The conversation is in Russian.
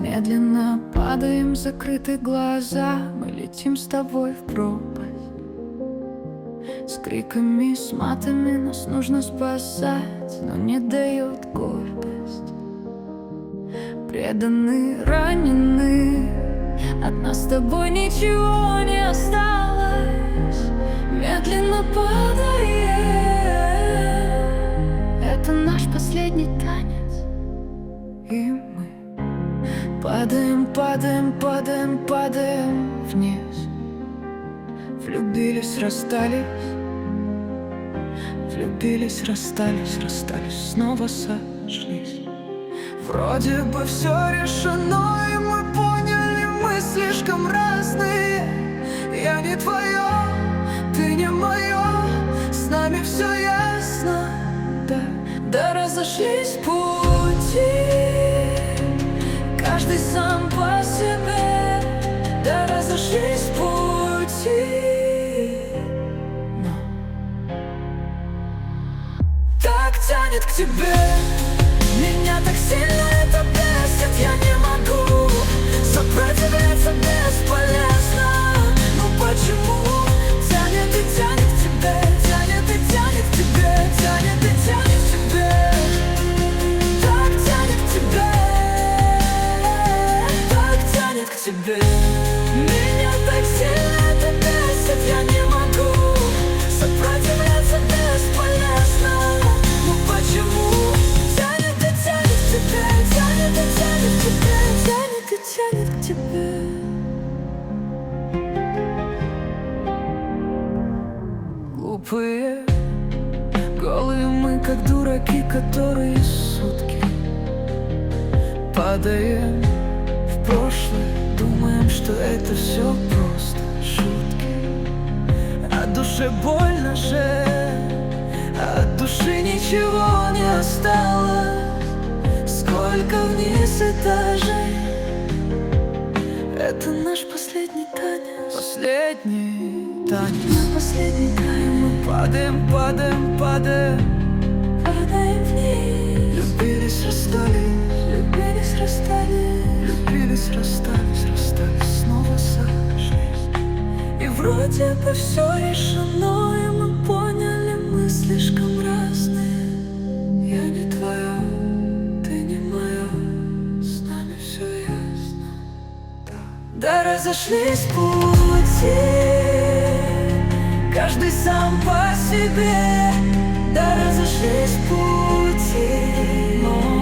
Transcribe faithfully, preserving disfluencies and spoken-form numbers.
Медленно падаем, закрыты глаза. Мы летим с тобой в пропасть. С криками, с матами нас нужно спасать, но не дает гордость. Преданы, ранены, от нас с тобой ничего не осталось. Медленно падаем, это наш последний танец. И мы падаем, падаем, падаем, падаем вниз. Влюбились, расстались, влюбились, расстались, расстались, снова сошлись. Вроде бы все решено, и мы поняли, мы слишком разные. Я не твое, ты не мое, с нами все ясно. Да, да разошлись пути, каждый сам по себе. Да разошлись пути. Тянет к тебе, меня так сильно это бесит. Я не могу сопротивляться, бесполезно. Ну почему тянет и тянет к тебе, тянет и тянет к тебе, тянет и тянет к тебе, так тянет к тебе, так тянет к тебе. Меня так сильно это бесит, я не могу сопротивляться, бесполезно. Почему тянет и тянет к тебе, тянет и тянет к тебе, тянет и тянет к тебе. Глупые, голые мы, как дураки, которые сутки падаем в прошлое, думаем, что это все просто шутки. А душе больно же, от души ничего не осталось. Сколько вниз этажей, это наш последний танец. Последний танец, последний танец. Мы падаем, падаем, падаем, падаем вниз. Любились, расстались, любились, расстались, любились, расстались, расстались, снова сошлись. И вроде бы все решено, и мы поняли, мы слишком разные. Я не твоя, ты не моя, с нами все ясно. Да разошлись пути, каждый сам по себе. Да разошлись пути, но